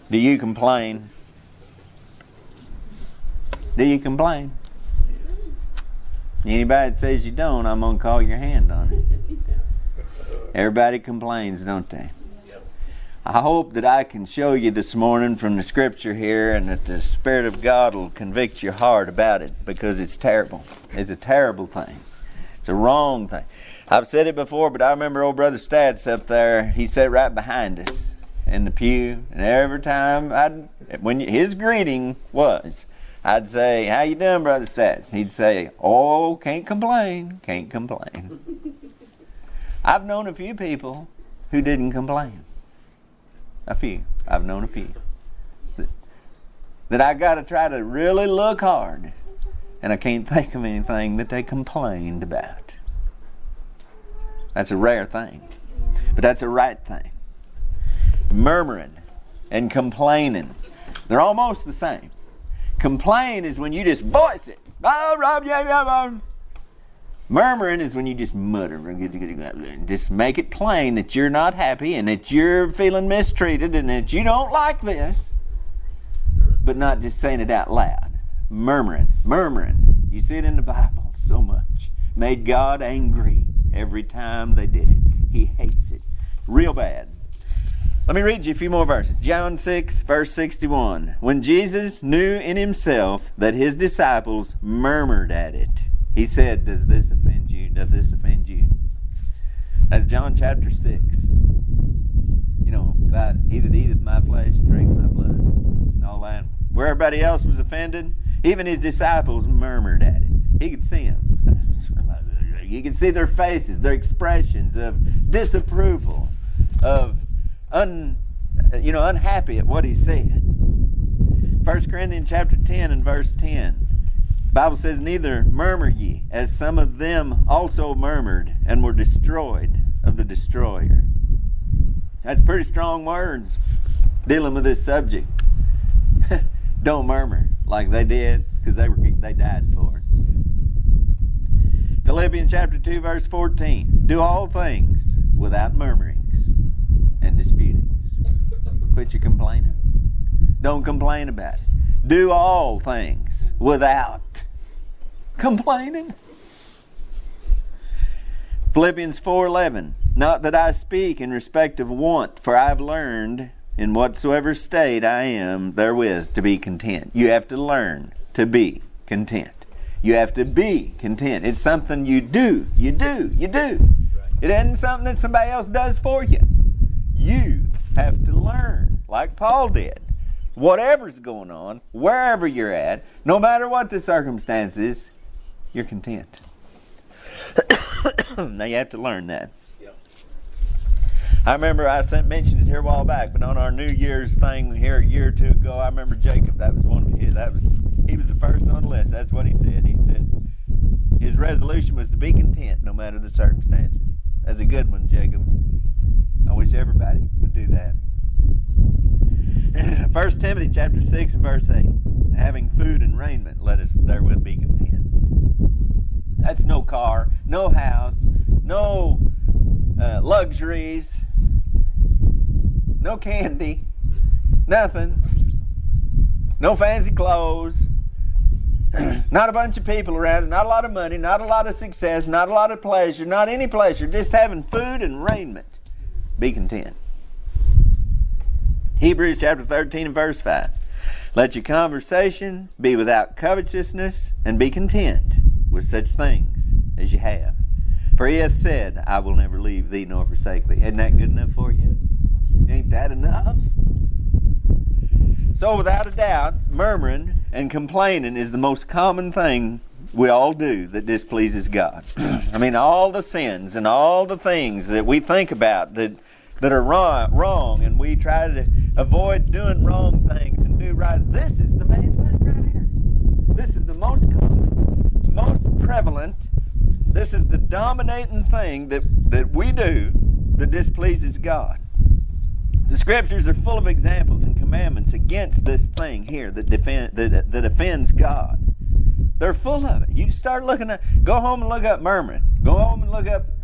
Do you complain? Do you complain? Anybody that says you don't, I'm going to call your hand on it. Everybody complains, don't they? I hope that I can show you this morning from the scripture here, and that the Spirit of God will convict your heart about it, because it's terrible. It's a terrible thing. It's a wrong thing. I've said it before, but I remember old Brother Stats up there. He sat right behind us in the pew, and every time his greeting was, I'd say, "How you doing, Brother Stats?" He'd say, "Oh, can't complain, can't complain." I've known a few people who didn't complain. A few. I've known a few. That I got to try to really look hard, and I can't think of anything that they complained about. That's a rare thing, but that's a right thing. Murmuring and complaining, they're almost the same. Complain is when you just voice it. Murmuring is when you just mutter. Just make it plain that you're not happy and that you're feeling mistreated and that you don't like this, but not just saying it out loud. Murmuring. You see it in the Bible so much. Made God angry every time they did it. He hates it real bad. Let me read you a few more verses. John 6, verse 61. When Jesus knew in himself that his disciples murmured at it, he said, "Does this offend you? Does this offend you?" That's John chapter 6. You know, about he that eateth my flesh and drinketh my blood and all that. Where everybody else was offended, even his disciples murmured at it. He could see them. You could see their faces, their expressions of disapproval, of unhappy at what he said. 1 Corinthians chapter 10 and verse 10. The Bible says, "Neither murmur ye, as some of them also murmured, and were destroyed of the destroyer." That's pretty strong words dealing with this subject. Don't murmur like they did, because they died for it. Philippians chapter 2 verse 14. "Do all things without murmurings and disputings." Quit your complaining. Don't complain about it. Do all things without complaining. Philippians 4:11. "Not that I speak in respect of want, for I have learned in whatsoever state I am therewith to be content." You have to learn to be content. You have to be content. It's something you do. You do. It isn't something that somebody else does for you. You have to learn, like Paul did. Whatever's going on, wherever you're at, no matter what the circumstances, you're content. Now you have to learn that. Yep. I remember I mentioned it here a while back, but on our New Year's thing here a year or two ago, I remember Jacob. That was one of his. He was the first on the list. That's what he said. He said his resolution was to be content no matter the circumstances. That's a good one, Jacob. I wish everybody would do that. 1 Timothy chapter 6 and verse 8. "Having food and raiment, let us therewith be content." That's no car, no house, no luxuries, no candy, nothing, no fancy clothes, not a bunch of people around, not a lot of money, not a lot of success, not a lot of pleasure, not any pleasure, just having food and raiment. Be content. Hebrews chapter 13 and verse 5. "Let your conversation be without covetousness, and be content with such things as you have. For he hath said, I will never leave thee nor forsake thee." Isn't that good enough for you? Ain't that enough? So without a doubt, murmuring and complaining is the most common thing we all do that displeases God. I mean, all the sins and all the things that we think about that are wrong, and we try to avoid doing wrong things and do right. This is the main thing right here. This is the most common, most prevalent. This is the dominating thing that we do that displeases God. The scriptures are full of examples and commandments against this thing here that offends God. They're full of it. You start looking at, go home and look up murmuring. Go home and look up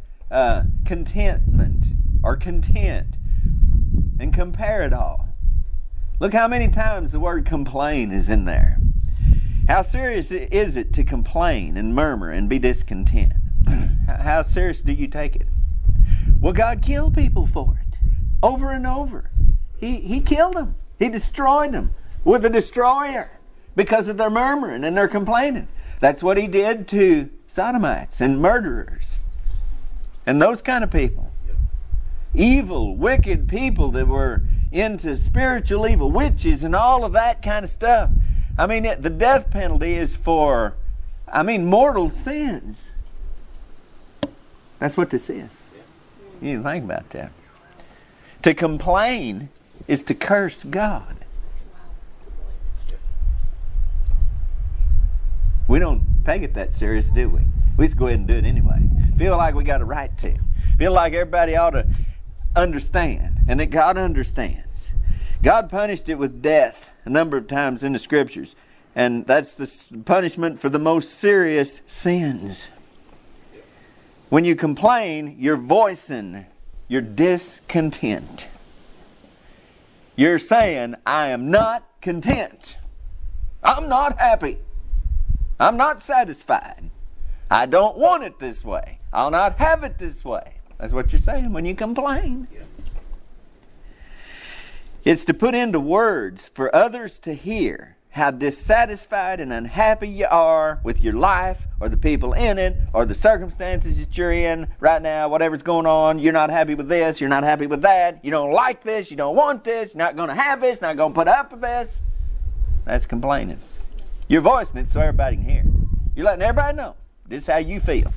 contentment or content and compare it all. Look how many times the word complain is in there. How serious is it to complain and murmur and be discontent? How serious do you take it? Well, God killed people for it. Over and over. He killed them. He destroyed them with a destroyer because of their murmuring and their complaining. That's what He did to sodomites and murderers and those kind of people. Evil, wicked people that were into spiritual evil, witches and all of that kind of stuff. I mean, the death penalty is for, mortal sins. That's what this is. You need to think about that. To complain is to curse God. We don't take it that serious, do we? We just go ahead and do it anyway. Feel like we got a right to. Feel like everybody ought to understand, and that God understands. God punished it with death a number of times in the Scriptures, and that's the punishment for the most serious sins. When you complain, you're voicing your discontent. You're saying, I am not content. I'm not happy. I'm not satisfied. I don't want it this way. I'll not have it this way. That's what you're saying when you complain. It's to put into words for others to hear how dissatisfied and unhappy you are with your life or the people in it or the circumstances that you're in right now, whatever's going on. You're not happy with this. You're not happy with that. You don't like this. You don't want this. You're not going to have this. Not going to put up with this. That's complaining. You're voicing it so everybody can hear. You're letting everybody know this is how you feel.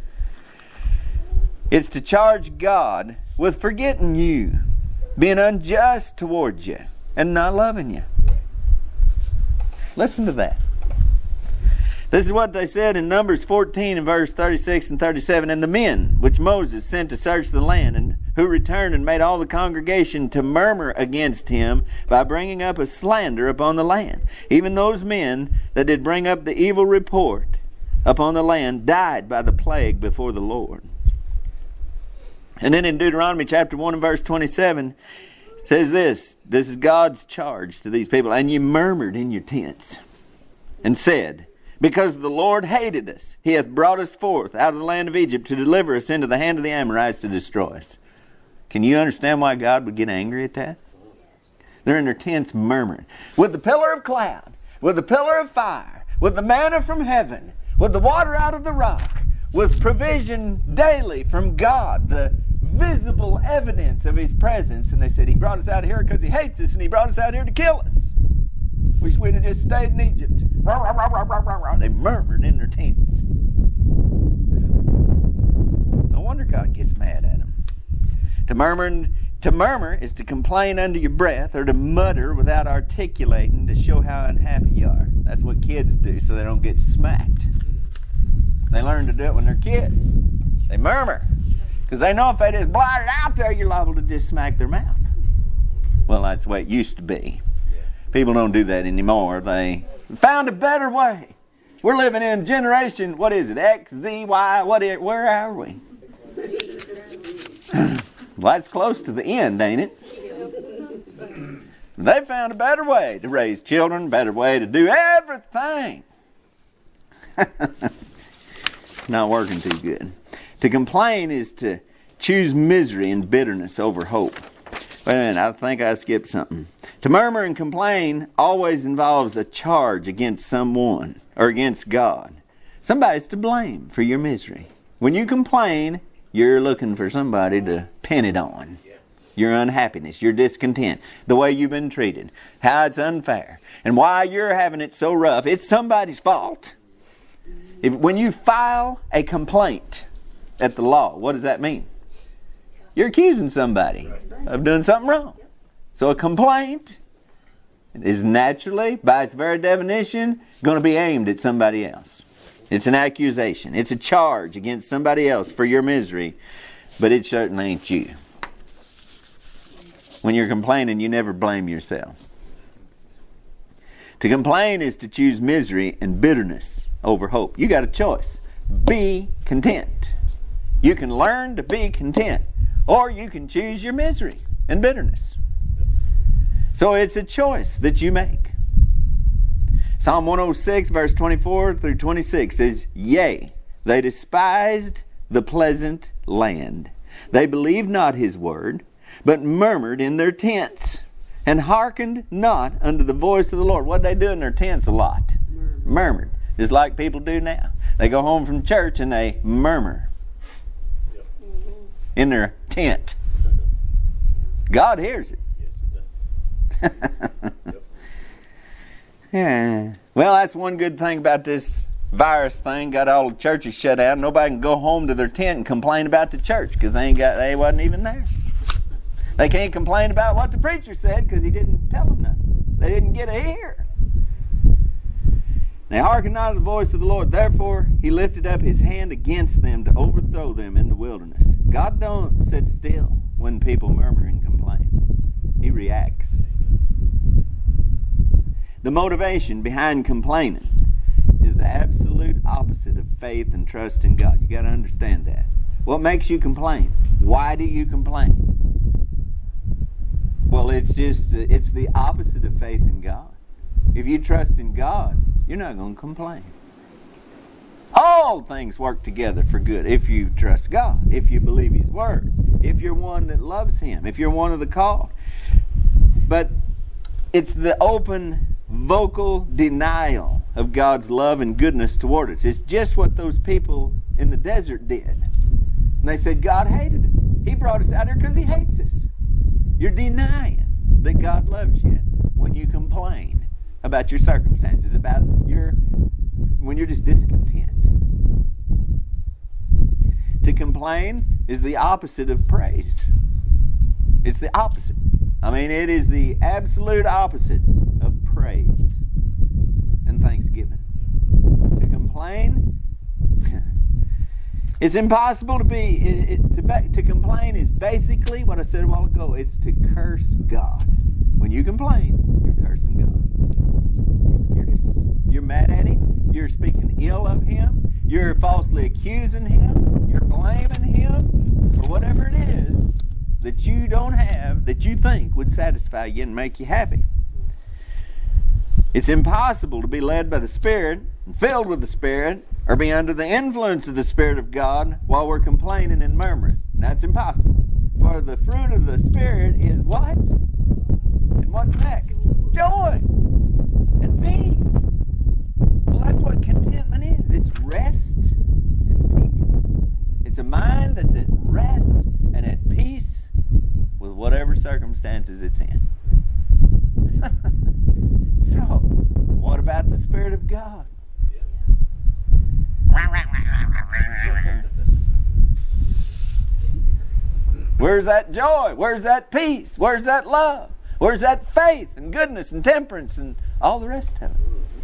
It's to charge God with forgetting you, being unjust towards you, and not loving you. Listen to that. This is what they said in Numbers 14 and verse 36 and 37. And the men which Moses sent to search the land, and who returned and made all the congregation to murmur against him by bringing up a slander upon the land. Even those men that did bring up the evil report upon the land died by the plague before the Lord. And then in Deuteronomy chapter 1 and verse 27, it says this. This is God's charge to these people. And you murmured in your tents and said, because the Lord hated us, He hath brought us forth out of the land of Egypt to deliver us into the hand of the Amorites to destroy us. Can you understand why God would get angry at that? They're in their tents murmuring. With the pillar of cloud, with the pillar of fire, with the manna from heaven, with the water out of the rock, with provision daily from God, the visible evidence of His presence. And they said, He brought us out here because He hates us, and He brought us out here to kill us. Wish we'd have just stayed in Egypt. They murmured in their tents. No wonder God gets mad at them. To murmur is to complain under your breath, or to mutter without articulating to show how unhappy you are. That's what kids do so they don't get smacked. They learn to do it when they're kids. They murmur. Because they know if they just blurt it out there, you're liable to just smack their mouth. Well, that's the way it used to be. People don't do that anymore. They found a better way. We're living in generation, what is it, X, Z, Y, where are we? Well, that's close to the end, ain't it? They found a better way to raise children, a better way to do everything. Not working too good. To complain is to choose misery and bitterness over hope. Wait a minute, I think I skipped something. To murmur and complain always involves a charge against someone or against God. Somebody's to blame for your misery. When you complain, you're looking for somebody to pin it on. Your unhappiness, your discontent, the way you've been treated, how it's unfair, and why you're having it so rough. It's somebody's fault. When you file a complaint at the law, what does that mean? You're accusing somebody of doing something wrong. So a complaint is naturally, by its very definition, going to be aimed at somebody else. It's an accusation. It's a charge against somebody else for your misery, but it certainly ain't you. When you're complaining, you never blame yourself. To complain is to choose misery and bitterness over hope. You got a choice. Be content. You can learn to be content, or you can choose your misery and bitterness. So it's a choice that you make. Psalm 106, verse 24 through 26 says, Yea, they despised the pleasant land. They believed not his word, but murmured in their tents, and hearkened not unto the voice of the Lord. What they do in their tents a lot? Murmured. Just like people do now. They go home from church and they murmur in their tent. God hears it. Yes, it does. Yeah. Well, that's one good thing about this virus thing. Got all the churches shut down. Nobody can go home to their tent and complain about the church because they wasn't even there. They can't complain about what the preacher said because he didn't tell them nothing. They didn't get to hear. They hearkened not to the voice of the Lord. Therefore, he lifted up his hand against them to overthrow them in the wilderness. God don't sit still when people murmur and complain. He reacts. The motivation behind complaining is the absolute opposite of faith and trust in God. You got to understand that. What makes you complain? Why do you complain? Well, it's the opposite of faith in God. If you trust in God, you're not going to complain. All things work together for good if you trust God, if you believe his word, if you're one that loves him, if you're one of the called. But it's the open, vocal denial of God's love and goodness toward us. It's just what those people in the desert did. And they said, God hated us. He brought us out here because he hates us. You're denying that God loves you when you complain about your circumstances, when you're just discontent. To complain is the opposite of praise. It's the opposite. I mean, it is the absolute opposite of praise and thanksgiving. To complain, it's impossible to be. To complain is basically what I said a while ago. It's to curse God. When you complain, you're cursing God. You're mad at him. You're speaking ill of him. You're falsely accusing him. You're blaming him for whatever it is that you don't have, that you think would satisfy you and make you happy. It's impossible to be led by the Spirit and filled with the Spirit or be under the influence of the Spirit of God while we're complaining and murmuring. That's impossible. For the fruit of the Spirit is what? And what's next? Joy and peace. Well, that's what contentment is. It's rest and peace. It's a mind that's at rest and at peace with whatever circumstances it's in. So, what about the Spirit of God? Where's that joy? Where's that peace? Where's that love? Where's that faith and goodness and temperance and all the rest of it?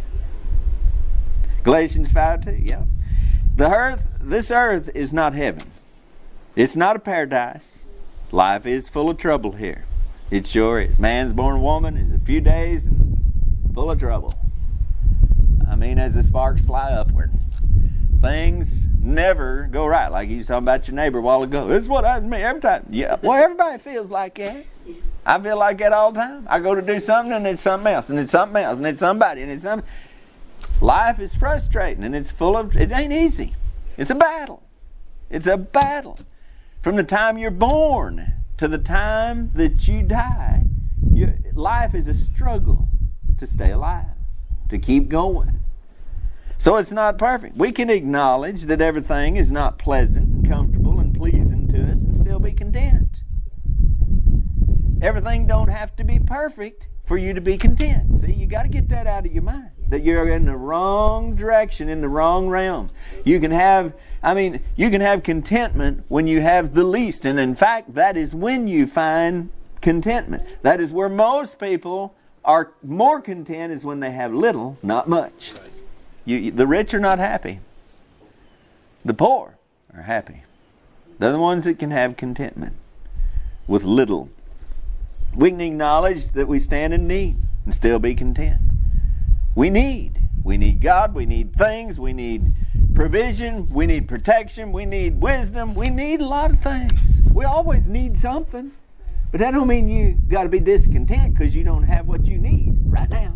Galatians 5:2, yeah. This earth is not heaven. It's not a paradise. Life is full of trouble here. It sure is. Man's born woman is a few days and full of trouble. I mean, as the sparks fly upward. Things never go right. Like you was talking about your neighbor a while ago. This is what happens to me every time. Yeah, well, everybody feels like that. I feel like that all the time. I go to do something and it's something else, and it's something else, and it's somebody, and it's something. Life is frustrating, and it ain't easy. It's a battle. It's a battle. From the time you're born to the time that you die, life is a struggle to stay alive, to keep going. So it's not perfect. We can acknowledge that everything is not pleasant and comfortable and pleasing to us and still be content. Everything don't have to be perfect for you to be content. See, you got to get that out of your mind. That you're in the wrong direction, in the wrong realm. You can have contentment when you have the least. And in fact, that is when you find contentment. That is where most people are more content, is when they have little, not much. The rich are not happy. The poor are happy. They're the ones that can have contentment with little. We can acknowledge that we stand in need and still be content. We need God, we need things, we need provision, we need protection, we need wisdom, we need a lot of things. We always need something. But that don't mean you got to be discontent because you don't have what you need right now.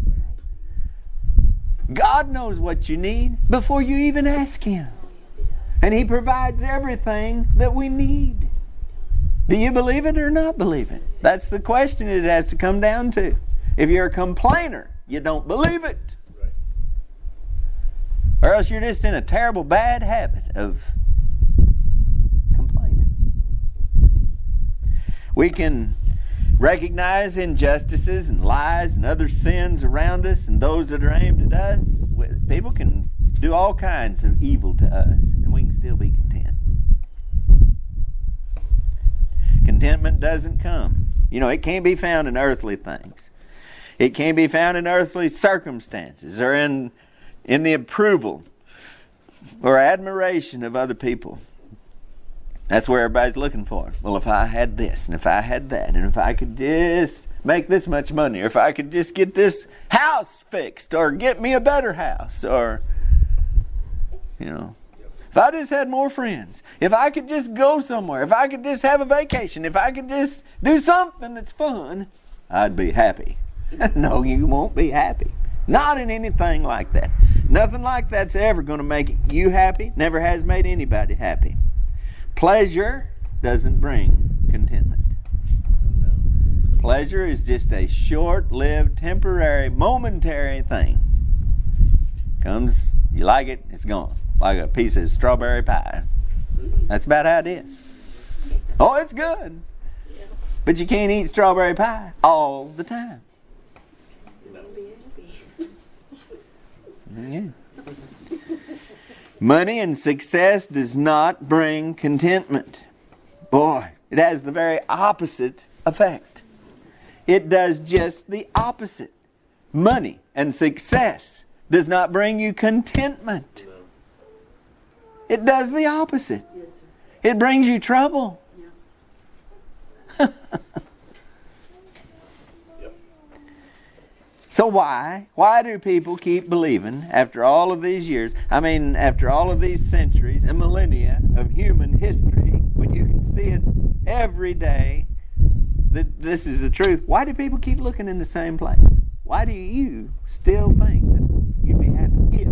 God knows what you need before you even ask Him. And He provides everything that we need. Do you believe it or not believe it? That's the question it has to come down to. If you're a complainer, you don't believe it. Right. Or else you're just in a terrible bad habit of complaining. We can recognize injustices and lies and other sins around us and those that are aimed at us. People can do all kinds of evil to us, and we can still be content. Contentment doesn't come. It can't be found in earthly things. It can't be found in earthly circumstances or in the approval or admiration of other people. That's where everybody's looking for it. Well, if I had this, and if I had that, and if I could just make this much money, or if I could just get this house fixed, or get me a better house, or, if I just had more friends, if I could just go somewhere, if I could just have a vacation, if I could just do something that's fun, I'd be happy. No, you won't be happy. Not in anything like that. Nothing like that's ever going to make you happy. Never has made anybody happy. Pleasure doesn't bring contentment. Pleasure is just a short-lived, temporary, momentary thing. Comes, you like it, it's gone. Like a piece of strawberry pie. That's about how it is. Oh, it's good. But you can't eat strawberry pie all the time. Yeah. Money and success does not bring contentment. Boy, it has the very opposite effect. It does just the opposite. Money and success does not bring you contentment. It does the opposite. It brings you trouble. So why do people keep believing after all of these years, after all of these centuries and millennia of human history, when you can see it every day, that this is the truth? Why do people keep looking in the same place? Why do you still think that you'd be happy if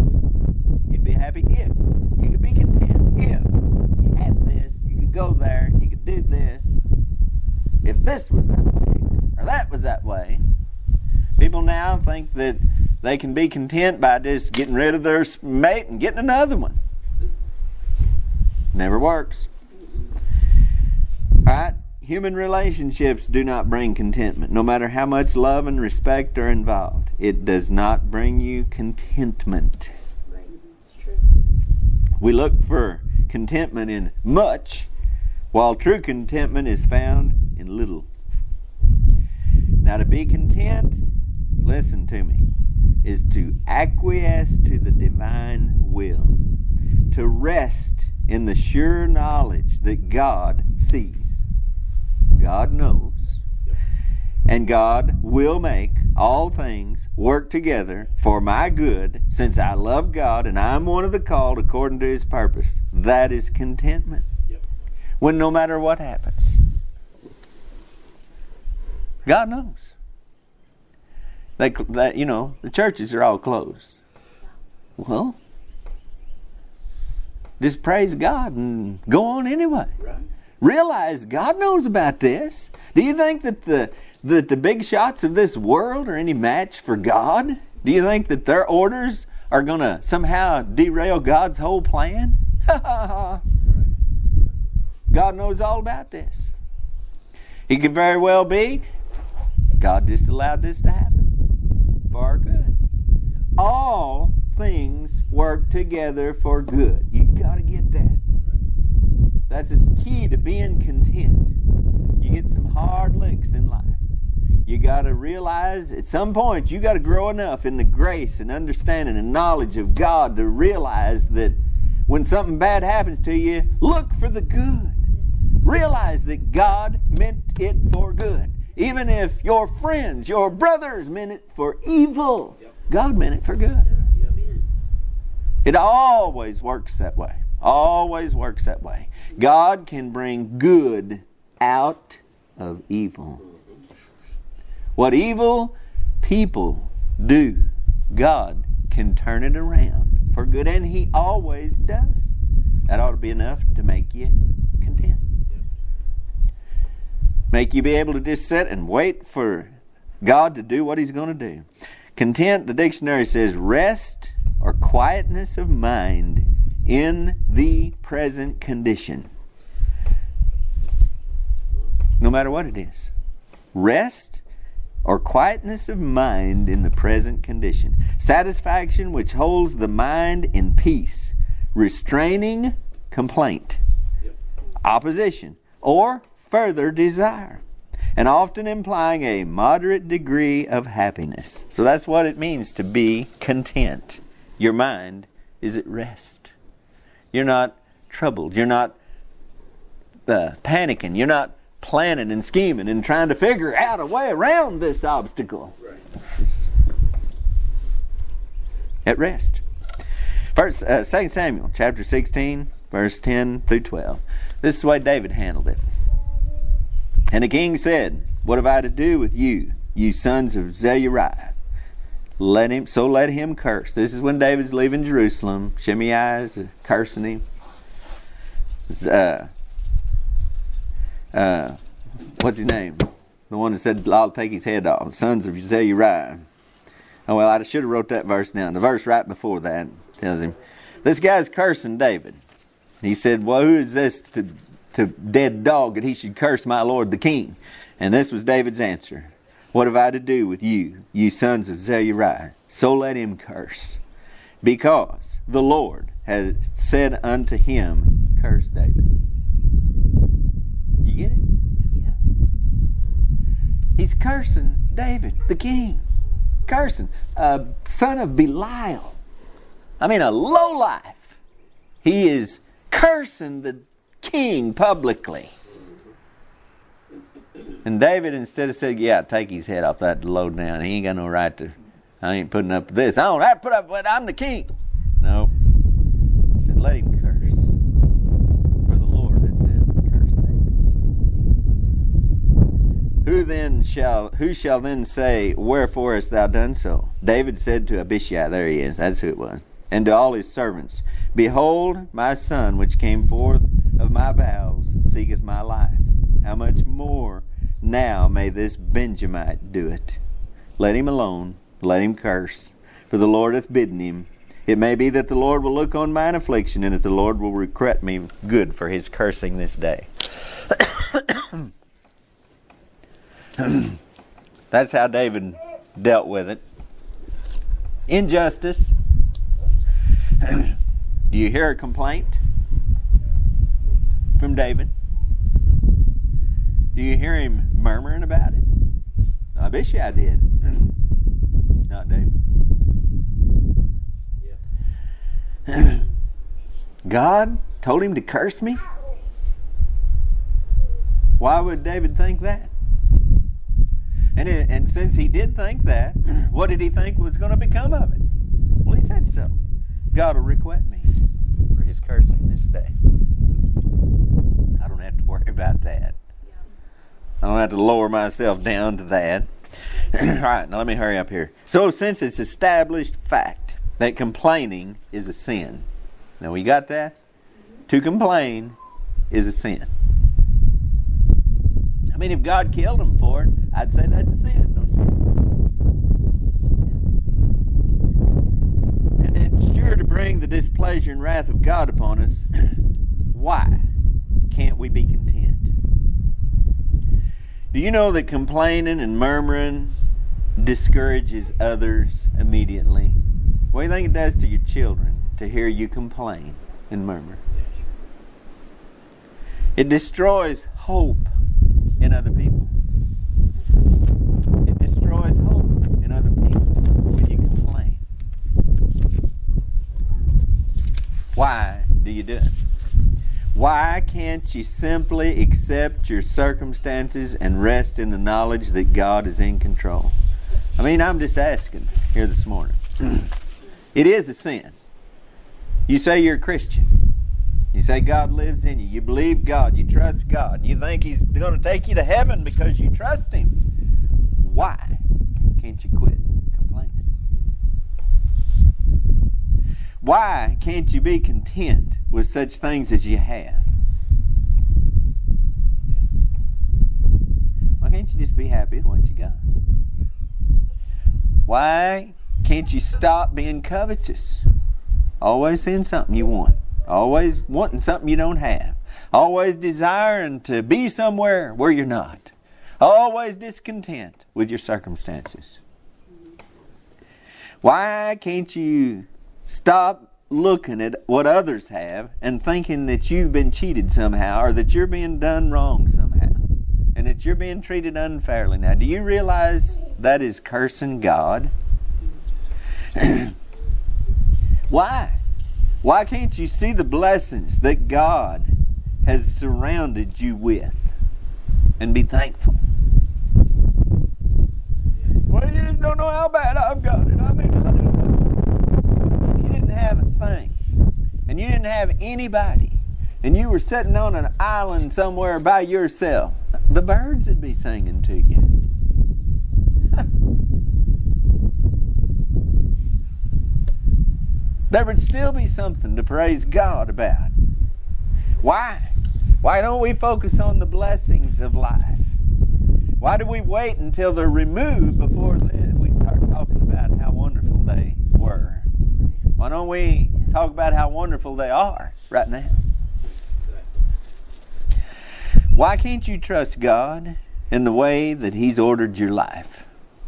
you could be content, if you had this, you could go there, you could do this, if this was that way, or that was that way? People now think that they can be content by just getting rid of their mate and getting another one. Never works. Alright? Human relationships do not bring contentment. No matter how much love and respect are involved, it does not bring you contentment. We look for contentment in much, while true contentment is found in little. Now, to be content, listen to me, is to acquiesce to the divine will, to rest in the sure knowledge that God sees, God knows, and God will make all things work together for my good, since I love God and I'm one of the called according to His purpose. That is contentment. When no matter what happens, God knows. The churches are all closed. Well, just praise God and go on anyway. Right. Realize God knows about this. Do you think that the big shots of this world are any match for God? Do you think that their orders are going to somehow derail God's whole plan? God knows all about this. It could very well be God just allowed this to happen for our good. All things work together for good. You got to get that. That's the key to being content. You get some hard licks in life. You got to realize at some point you got to grow enough in the grace and understanding and knowledge of God to realize that when something bad happens to you, look for the good. Realize that God meant it for good. Even if your friends, your brothers meant it for evil, God meant it for good. It always works that way. Always works that way. God can bring good out of evil. What evil people do, God can turn it around for good, and He always does. That ought to be enough to make you content. Make you be able to just sit and wait for God to do what He's going to do. Content, the dictionary says, rest or quietness of mind in the present condition. No matter what it is. Rest or quietness of mind in the present condition. Satisfaction which holds the mind in peace. Restraining complaint. Opposition. Or further desire. And often implying a moderate degree of happiness. So that's what it means to be content. Your mind is at rest. You're not troubled. You're not panicking. You're not planning and scheming and trying to figure out a way around this obstacle. Right. It's at rest. First, 2 Samuel chapter 16, verse 10 through 12. This is the way David handled it. And the king said, "What have I to do with you, you sons of Zeruiah? Let him curse." This is when David's leaving Jerusalem. Shimei is cursing him. What's his name? The one that said, "I'll take his head off." Sons of Zeruiah. Oh, well, I should have wrote that verse down. The verse right before that tells him, this guy's cursing David. He said, "Well, who is this to dead dog that he should curse my lord the king?" And this was David's answer. "What have I to do with you, you sons of Zeruiah? So let him curse. Because the Lord has said unto him, curse David." You get it? Yeah. He's cursing David, the king. Cursing. A son of Belial. I mean, a lowlife. He is cursing the king publicly. And David, instead of saying, "Yeah, take his head off that low down. He ain't got no right to, I ain't putting up with this. I don't have to put up with it. I'm the king." No. He said, "Let him curse. For the Lord has said, curse David." Who shall then say, "Wherefore hast thou done so?" David said to Abishai, there he is, that's who it was, and to all his servants, "Behold, my son which came forth of my bowels seeketh my life. How much more now may this Benjamite do it? Let him alone, let him curse, for the Lord hath bidden him. It may be that the Lord will look on mine affliction, and that the Lord will requite me good for his cursing this day." That's how David dealt with it. Injustice. Do you hear a complaint from David? Do you hear him murmuring about it? Abishai did. Not David. Yeah. God told him to curse me? Why would David think that? And since he did think that, what did he think was going to become of it? Well, he said so. God will requite me for his cursing this day. I don't have to worry about that. I don't have to lower myself down to that. All right, now let me hurry up here. So since it's established fact that complaining is a sin. Now we got that? To complain is a sin. I mean, if God killed him for it, I'd say that's a sin, don't you? And it's sure to bring the displeasure and wrath of God upon us. Why can't we be content? Do you know that complaining and murmuring discourages others immediately? What do you think it does to your children to hear you complain and murmur? It destroys hope in other people. It destroys hope in other people when you complain. Why do you do it? Why can't you simply accept your circumstances and rest in the knowledge that God is in control? I mean, I'm just asking here this morning. It is a sin. You say you're a Christian. You say God lives in you. You believe God. You trust God. And you think He's going to take you to heaven because you trust Him. Why can't you quit complaining? Why can't you be content with such things as you have? Why can't you just be happy with what you got? Why can't you stop being covetous? Always seeing something you want. Always wanting something you don't have. Always desiring to be somewhere where you're not. Always discontent with your circumstances. Why can't you stop looking at what others have and thinking that you've been cheated somehow, or that you're being done wrong somehow, and that you're being treated unfairly? Now, do you realize that is cursing God? Why? Why can't you see the blessings that God has surrounded you with and be thankful? Well, you just don't know how bad I've got it. I mean, you didn't have a thing, and you didn't have anybody, and you were sitting on an island somewhere by yourself, the birds would be singing to you. There would still be something to praise God about. Why? Why don't we focus on the blessings of life? Why do we wait until they're removed before then we start talking about how wonderful they were? Why don't we talk about how wonderful they are right now? Why can't you trust God in the way that He's ordered your life?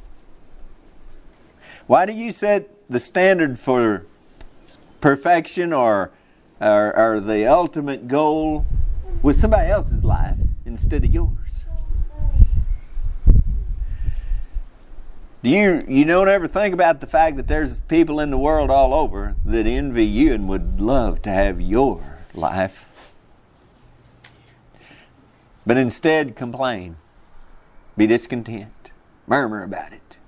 Why do you set the standard for perfection or the ultimate goal with somebody else's life instead of yours? You don't ever think about the fact that there's people in the world all over that envy you and would love to have your life, but instead complain, be discontent, murmur about it.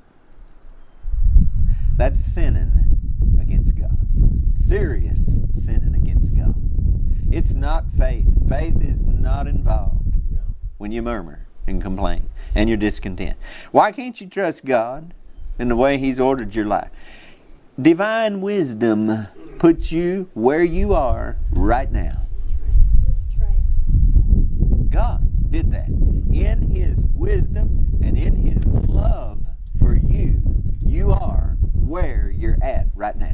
That's sinning against God. Serious sinning against God. It's not faith. Faith is not involved when you murmur and complain and you're discontent. Why can't you trust God in the way He's ordered your life? Divine wisdom puts you where you are right now. That's right. God did that. In His wisdom and in His love for you, you are where you're at right now.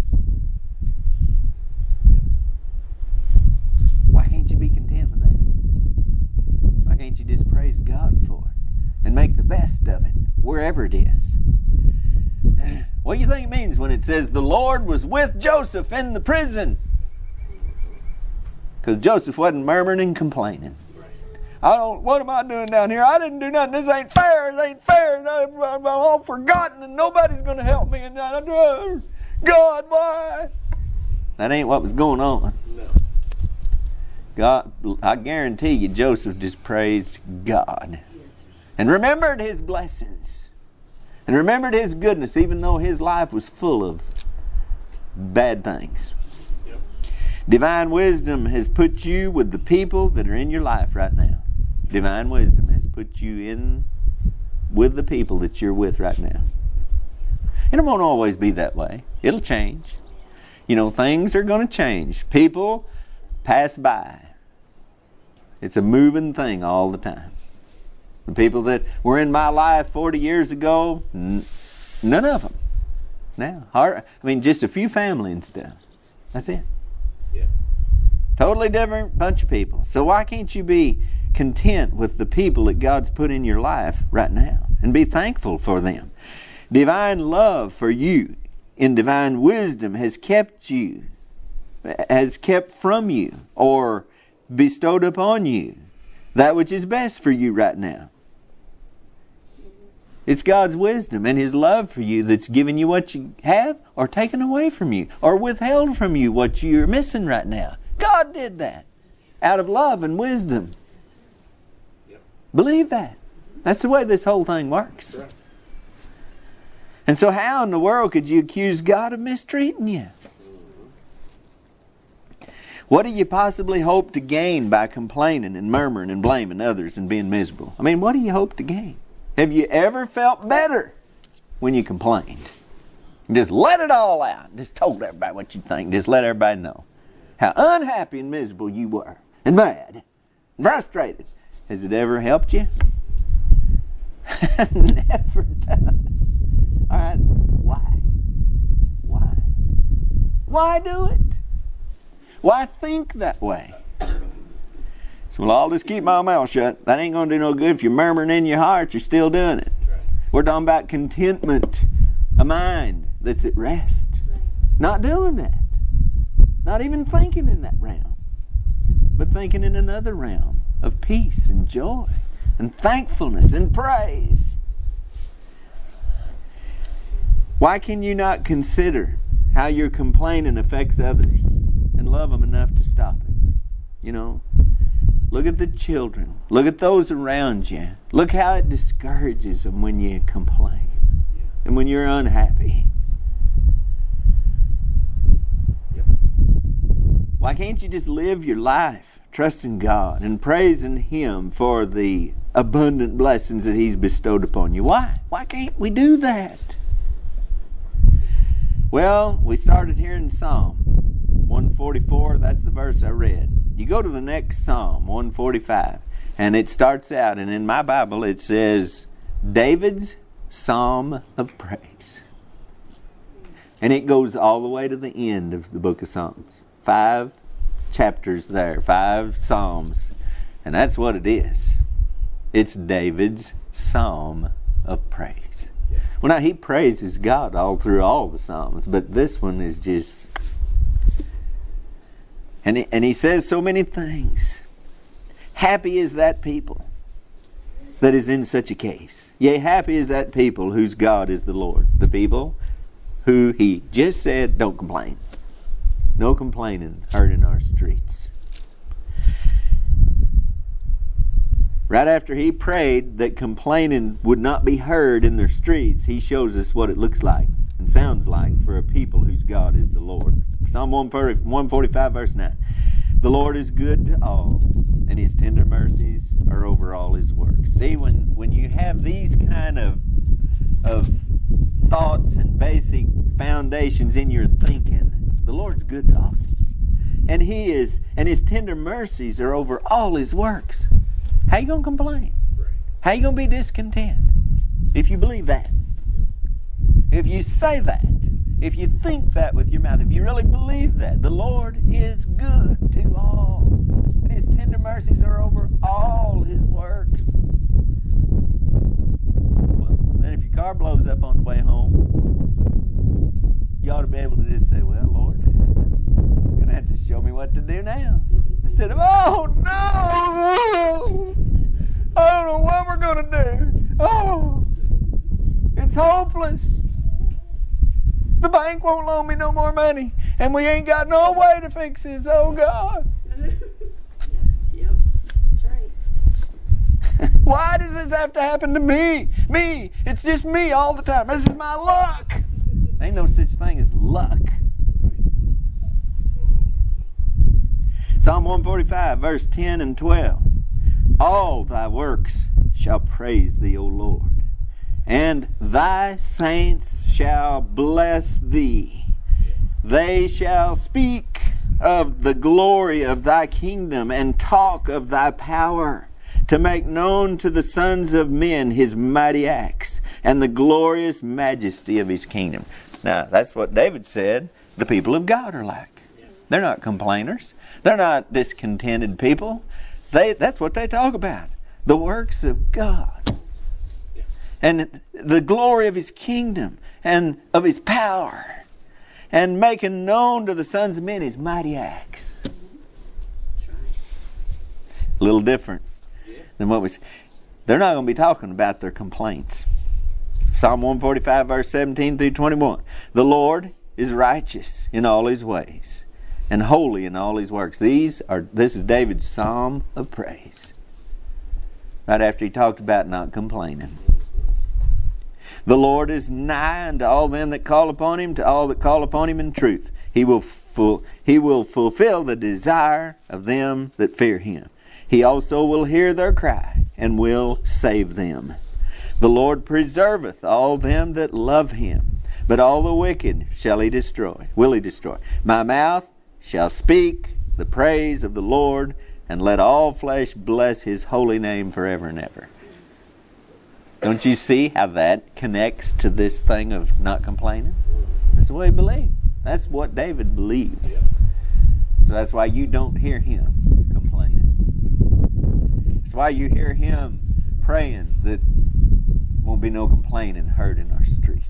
Why can't you be content with that? Why can't you just praise God for it and make the best of it, wherever it is? What do you think it means when it says the Lord was with Joseph in the prison? Because Joseph wasn't murmuring and complaining. What am I doing down here? I didn't do nothing. This ain't fair. It ain't fair. I'm all forgotten and nobody's going to help me. And God, why? That ain't what was going on. No. God, I guarantee you, Joseph just praised God and remembered His blessings and remembered His goodness, even though his life was full of bad things. Yep. Divine wisdom has put you with the people that are in your life right now. Divine wisdom has put you in with the people that you're with right now. And it won't always be that way. It'll change. You know, things are going to change. People pass by. It's a moving thing all the time. The people that were in my life 40 years ago, none of them now. Just a few family and stuff. That's it. Yeah. Totally different bunch of people. So why can't you be content with the people that God's put in your life right now and be thankful for them? Divine love for you in divine wisdom has kept from you or bestowed upon you that which is best for you right now. It's God's wisdom and His love for you that's given you what you have or taken away from you or withheld from you what you're missing right now. God did that out of love and wisdom. Yep. Believe that. That's the way this whole thing works. Right. And so how in the world could you accuse God of mistreating you? What do you possibly hope to gain by complaining and murmuring and blaming others and being miserable? I mean, what do you hope to gain? Have you ever felt better when you complained? Just let it all out. Just told everybody what you think. Just let everybody know how unhappy and miserable you were, and mad, and frustrated. Has it ever helped you? Never does. All right, why? Why? Why do it? Why think that way? So, well, I'll just keep my mouth shut. That ain't going to do no good. If you're murmuring in your heart, you're still doing it. Right. We're talking about contentment, a mind that's at rest. Right. Not doing that. Not even thinking in that realm, but thinking in another realm of peace and joy and thankfulness and praise. Why can you not consider how your complaining affects others and love them enough to stop it? You know, look at the children. Look at those around you. Look how it discourages them when you complain and when you're unhappy. Yep. Why can't you just live your life trusting God and praising Him for the abundant blessings that He's bestowed upon you? Why? Why can't we do that? Well, we started here in Psalm 144. That's the verse I read. You go to the next Psalm, 145, and it starts out, and in my Bible it says, David's Psalm of Praise. And it goes all the way to the end of the book of Psalms. 5 chapters there, 5 Psalms. And that's what it is. It's David's Psalm of Praise. Well, now he praises God all through all the Psalms, but this one is just... And he says so many things. Happy is that people that is in such a case. Yea, happy is that people whose God is the Lord. The people who He just said, don't complain. No complaining heard in our streets. Right after He prayed that complaining would not be heard in their streets, He shows us what it looks like and sounds like for a people whose God is the Lord. Psalm 145 verse 9. The Lord is good to all, and His tender mercies are over all His works. See, when you have these kind of thoughts and basic foundations in your thinking, the Lord's good to all. And His tender mercies are over all His works. How you going to complain? Right. How you going to be discontent if you believe that? If you say that, if you think that with your mouth, if you really believe that, the Lord is good to all, and His tender mercies are over all His works. Well, then if your car blows up on the way home, you ought to be able to just say, well, Lord, you're going to have to show me what to do now. Instead of, oh, no! I don't know what we're going to do. Oh, it's hopeless. The bank won't loan me no more money, and we ain't got no way to fix this. Oh, God. Yep, that's right. Why does this have to happen to me? Me. It's just me all the time. This is my luck. Ain't no such thing as luck. Psalm 145, verse 10 and 12. All thy works shall praise thee, O Lord, and thy saints shall bless thee. They shall speak of the glory of thy kingdom and talk of thy power, to make known to the sons of men His mighty acts and the glorious majesty of His kingdom. Now, that's what David said the people of God are like. They're not complainers. They're not discontented people. That's what they talk about. The works of God. And the glory of His kingdom and of His power. And making known to the sons of men His mighty acts. That's right. A little different than what we... They're not going to be talking about their complaints. Psalm 145 verse 17 through 21. The Lord is righteous in all His ways, and holy in all His works. This is David's Psalm of praise. Right after he talked about not complaining. The Lord is nigh unto all them that call upon Him, to all that call upon Him in truth. He will He will fulfill the desire of them that fear Him. He also will hear their cry and will save them. The Lord preserveth all them that love Him, but all the wicked will He destroy. My mouth shall speak the praise of the Lord, and let all flesh bless His holy name forever and ever. Don't you see how that connects to this thing of not complaining? That's the way he believed. That's what David believed. Yep. So that's why you don't hear him complaining. That's why you hear him praying that won't be no complaining heard in our streets.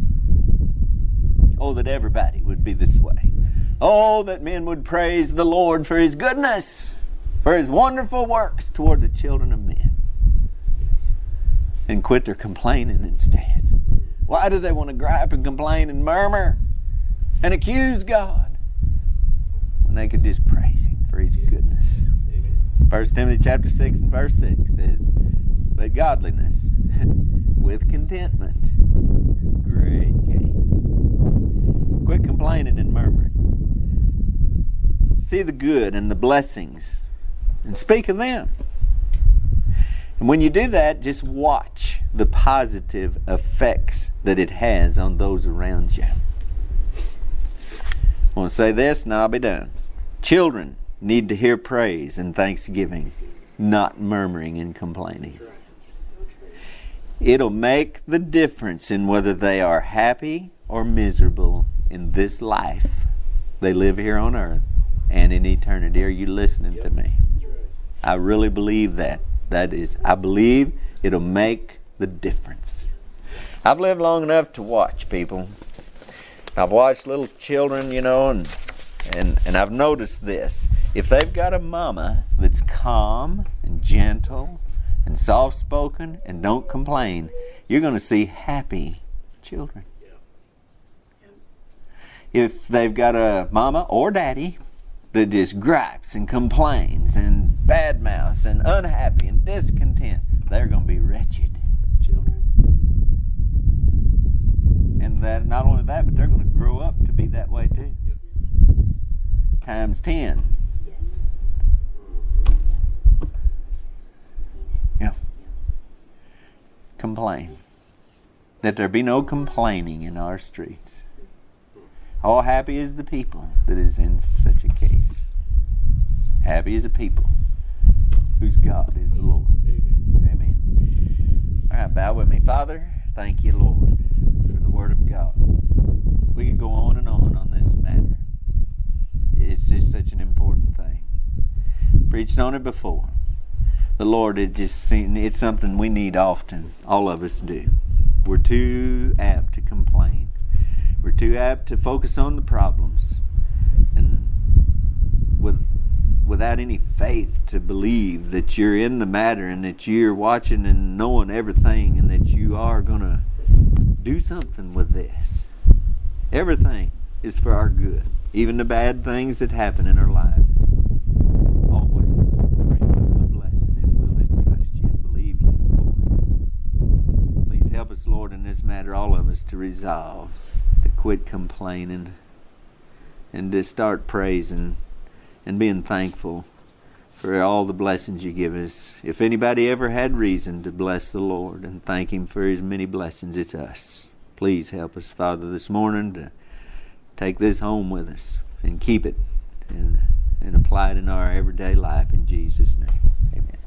Oh, that everybody would be this way. Oh, that men would praise the Lord for His goodness, for His wonderful works toward the children of men. And quit their complaining instead. Why do they want to gripe and complain and murmur and accuse God when they could just praise Him for His goodness? Amen. 1 Timothy chapter 6 and verse 6 says, but godliness with contentment is great gain. Quit complaining and murmuring. See the good and the blessings and speak of them. And when you do that, just watch the positive effects that it has on those around you. I want to say this and I'll be done. Children need to hear praise and thanksgiving, not murmuring and complaining. It'll make the difference in whether they are happy or miserable in this life they live here on earth and in eternity. Are you listening to me? I really believe that. I believe it'll make the difference. I've lived long enough to watch people. I've watched little children, and I've noticed this. If they've got a mama that's calm and gentle and soft-spoken and don't complain, you're going to see happy children. If they've got a mama or daddy that just gripes and complains and badmouths and unhappy and discontent, they're going to be wretched children. And that not only that, but they're going to grow up to be that way too. Times 10. Yeah. Complain. That there be no complaining in our streets. All happy is the people that is in such a case. Happy is a people whose God is the Lord. Amen. All right, bow with me. Father, thank you, Lord, for the Word of God. We could go on this matter. It's just such an important thing. Preached on it before. But Lord, it's something we need often. All of us do. We're too apt to complain. We're too apt to focus on the problems. And without any faith to believe that you're in the matter and that you're watching and knowing everything and that you are going to do something with this. Everything is for our good. Even the bad things that happen in our life. Always bring them a blessing if we'll just trust you and believe you for it. Please help us, Lord, in this matter, all of us, to resolve to quit complaining and to start praising and being thankful for all the blessings you give us. If anybody ever had reason to bless the Lord and thank Him for His many blessings, it's us. Please help us, Father, this morning to take this home with us and keep it and apply it in our everyday life in Jesus' name. Amen.